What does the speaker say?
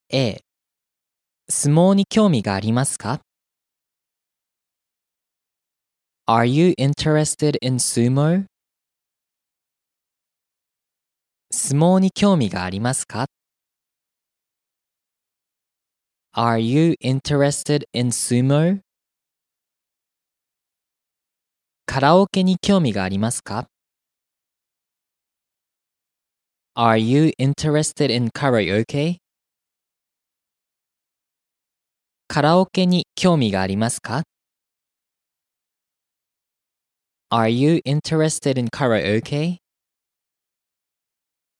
A、相撲に興味がありますか？ Are you interested in sumo? 相撲に興味がありますか？ Are you interested in sumo? カラオケに興味がありますか？ Are you interested in karaoke? カラオケに興味がありますか？ Are you interested in karaoke?